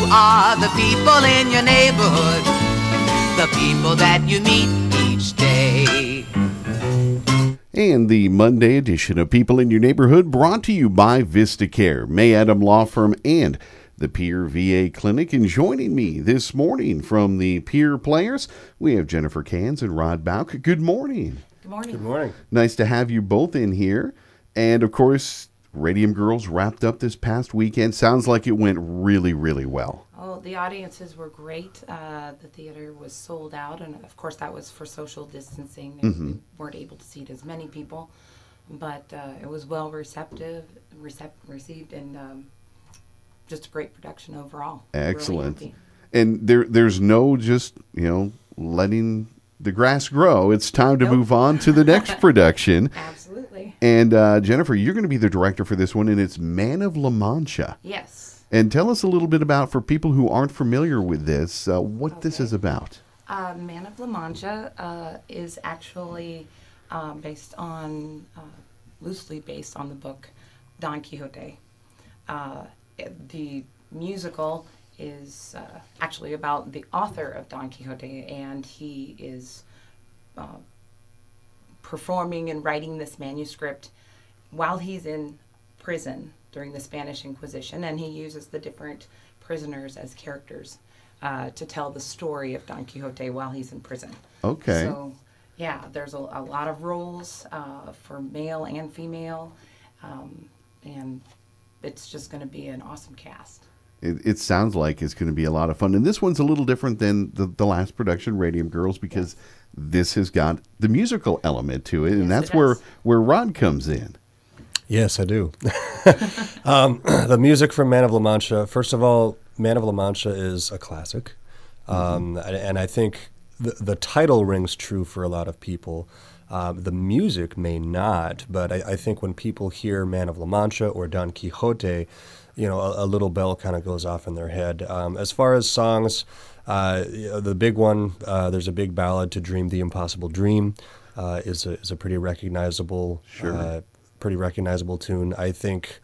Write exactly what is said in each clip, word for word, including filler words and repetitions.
are the people in your neighborhood, the people that you meet each day. And the Monday edition of People in Your Neighborhood brought to you by VistaCare, May Adam Law Firm, and the Peer V A Clinic. And joining me this morning from the Peer Players, we have Jennifer Cans and Rod Bauk. Good morning. Good morning. Good morning. Nice to have you both in here. And of course, Radium Girls wrapped up this past weekend. Sounds like it went really, really well. Oh, the audiences were great. Uh, the theater was sold out, and of course that was for social distancing. Mm-hmm. We weren't able to seat as many people, but uh, it was well receptive, recep- received, and um, just a great production overall. Excellent. Really and there, there's no just, you know, letting the grass grow. It's time to Nope. move on to the next production. Absolutely. And uh, Jennifer, you're going to be the director for this one, and it's Man of La Mancha. Yes. And tell us a little bit about, for people who aren't familiar with this, uh, what Okay. this is about. Uh, Man of La Mancha uh, is actually um, based on, uh, loosely based on the book Don Quixote. Uh, it- the musical is uh, actually about the author of Don Quixote, and he is uh, performing and writing this manuscript while he's in prison during the Spanish Inquisition, and he uses the different prisoners as characters uh, to tell the story of Don Quixote while he's in prison. Okay. So, yeah, there's a, a lot of roles uh, for male and female, um, and it's just going to be an awesome cast. It, it sounds like it's going to be a lot of fun. And this one's a little different than the, the last production, Radium Girls, because Yes. this has got the musical element to it, and Yes, that's it where, does. where Rod comes in. Yes, I do. um, the music from Man of La Mancha, first of all, Man of La Mancha is a classic. Um, and, and I think the, the title rings true for a lot of people. Um, the music may not, but I, I think when people hear Man of La Mancha or Don Quixote, you know, a, a little bell kind of goes off in their head. Um, as far as songs, uh, the big one, uh, there's a big ballad, To Dream the Impossible Dream, uh, is, a, is a pretty recognizable Sure. uh, pretty recognizable tune. I think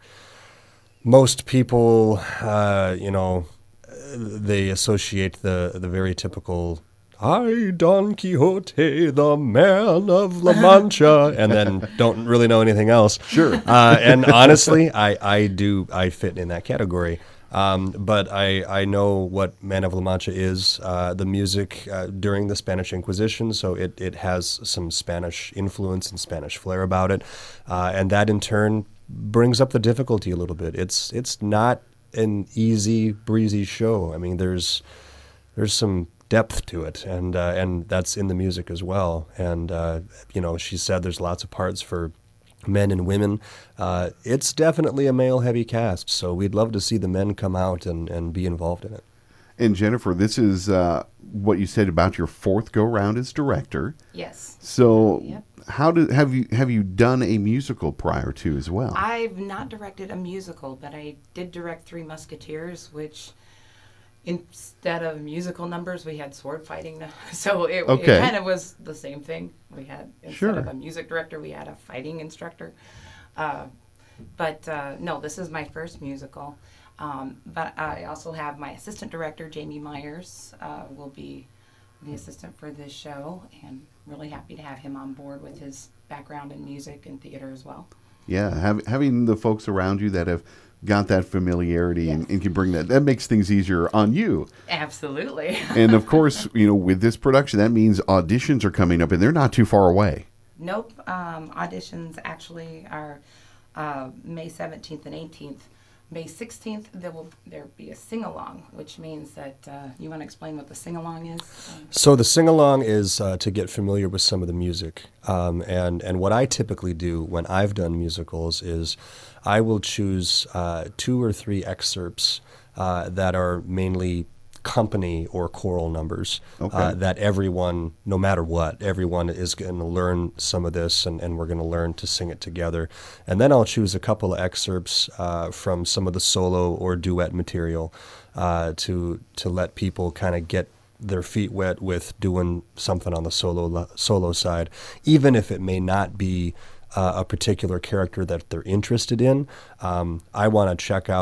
most people, uh, you know, they associate the, the very typical, I, Don Quixote, the man of La Mancha, and then don't really know anything else. Sure. Uh, and honestly, I, I do, I fit in that category. Um, but I, I know what Man of La Mancha is, uh, the music uh, during the Spanish Inquisition, so it, it has some Spanish influence and Spanish flair about it, uh, and that in turn brings up the difficulty a little bit. It's it's not an easy, breezy show. I mean, there's there's some depth to it, and uh, and that's in the music as well. And uh, you know, she said there's lots of parts for men and women. Uh, it's definitely a male-heavy cast, so we'd love to see the men come out and, and be involved in it. And Jennifer, this is uh, what you said about your fourth go-round as director. Yes. So Yep. how did have you have you done a musical prior to as well? I've not directed a musical, but I did direct Three Musketeers, which instead of musical numbers, we had sword fighting. So it, Okay. it kind of was the same thing. We had, instead Sure. of a music director, we had a fighting instructor. Uh, but uh, no, this is my first musical. Um, but I also have my assistant director, Jamie Myers, uh, will be the assistant for this show, and really happy to have him on board with his background in music and theater as well. Yeah, have, having the folks around you that have got that familiarity and, Yes. and can bring that, that makes things easier on you. Absolutely. And of course, you know, with this production, that means auditions are coming up, and they're not too far away. Nope. Um, auditions actually are uh, May seventeenth and eighteenth. May sixteenth, there will there be a sing-along, which means that, uh, you want to explain what the sing-along is? Um, So the sing-along is uh, to get familiar with some of the music. Um, and, and what I typically do when I've done musicals is I will choose uh, two or three excerpts uh, that are mainly company or choral numbers Okay. uh, that everyone, no matter what, everyone is going to learn some of this, and, and we're going to learn to sing it together. And then I'll choose a couple of excerpts uh, from some of the solo or duet material uh, to to let people kind of get their feet wet with doing something on the solo solo side, even if it may not be uh, a particular character that they're interested in. Um, I want to check out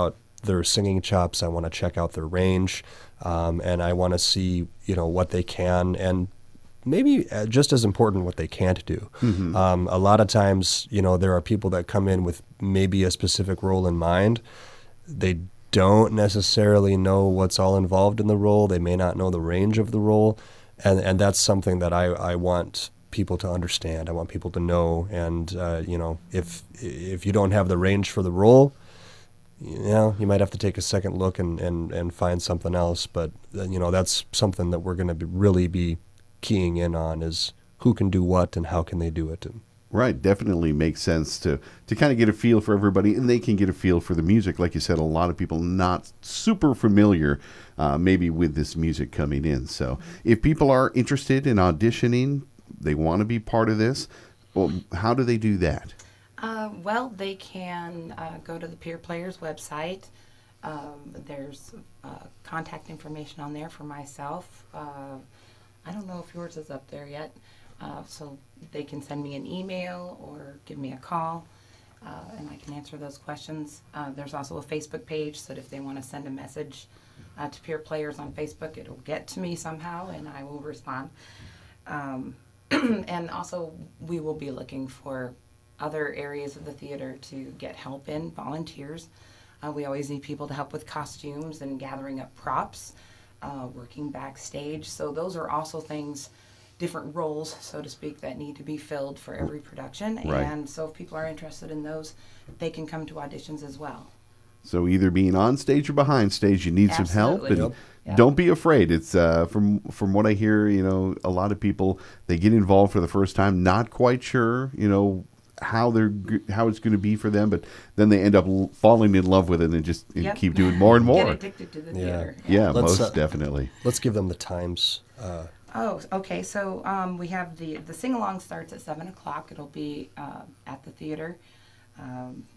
their singing chops. I want to check out their range, um, and I want to see, you know, what they can, and maybe uh, just as important, what they can't do. Mm-hmm. Um, a lot of times, you know, there are people that come in with maybe a specific role in mind. They don't necessarily know what's all involved in the role. They may not know the range of the role, and and that's something that I, I want people to understand. I want people to know, and uh, you know, if if you don't have the range for the role, you know, you might have to take a second look and, and, and find something else. But uh, you know, that's something that we're going to be really be keying in on, is who can do what and how can they do it. And Right, definitely makes sense to to kind of get a feel for everybody, and they can get a feel for the music. Like you said, a lot of people not super familiar uh, maybe with this music coming in. So if people are interested in auditioning, they want to be part of this, well, how do they do that? Uh, well, they can uh, go to the Peer Players website. Um, there's uh, contact information on there for myself. Uh, I don't know if yours is up there yet, uh, so they can send me an email or give me a call, uh, and I can answer those questions. Uh, there's also a Facebook page, so that if they want to send a message uh, to Peer Players on Facebook, it'll get to me somehow, and I will respond. Um, and also, we will be looking for other areas of the theater to get help in, volunteers. Uh, we always need people to help with costumes and gathering up props, uh, working backstage. So those are also things, different roles, so to speak, that need to be filled for every production. Right. And so if people are interested in those, they can come to auditions as well. So either being on stage or behind stage, you need some help, Absolutely. and Yep. Yep. don't be afraid. It's uh, from from what I hear, you know, a lot of people, they get involved for the first time, not quite sure, you know, how they're g- how it's going to be for them, but then they end up l- falling in love with it and just and Yep. keep doing more and more. Get addicted to the Yeah. theater. Yeah, Let's, most uh, definitely. let's give them the times. Uh, Oh, okay. So um, we have the the sing along starts at seven o'clock. It'll be uh, at the theater, um,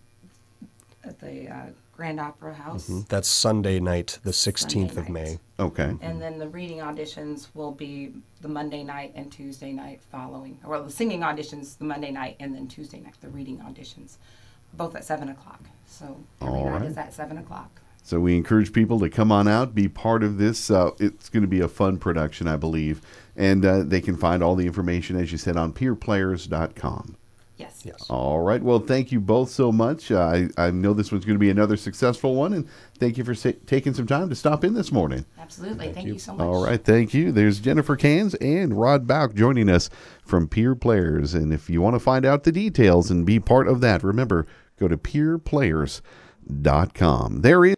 at the uh, Grand Opera House, that's Sunday night, the sixteenth of Sunday May. night. Okay. and then the reading auditions will be the Monday night and Tuesday night following. Well, the singing auditions the Monday night, and then Tuesday night the reading auditions, both at seven o'clock. So every All night right. is at seven o'clock. So we encourage people to come on out, be part of this. Uh, it's going to be a fun production, I believe. And uh, they can find all the information, as you said, on peer players dot com. Yes. Yes. All right. Well, thank you both so much. Uh, I, I know this one's going to be another successful one, and thank you for sa- taking some time to stop in this morning. Absolutely. Thank, you. so much. All right. Thank you. There's Jennifer Cans and Rod Bauk joining us from Peer Players. And if you want to find out the details and be part of that, remember, go to peer players dot com. There is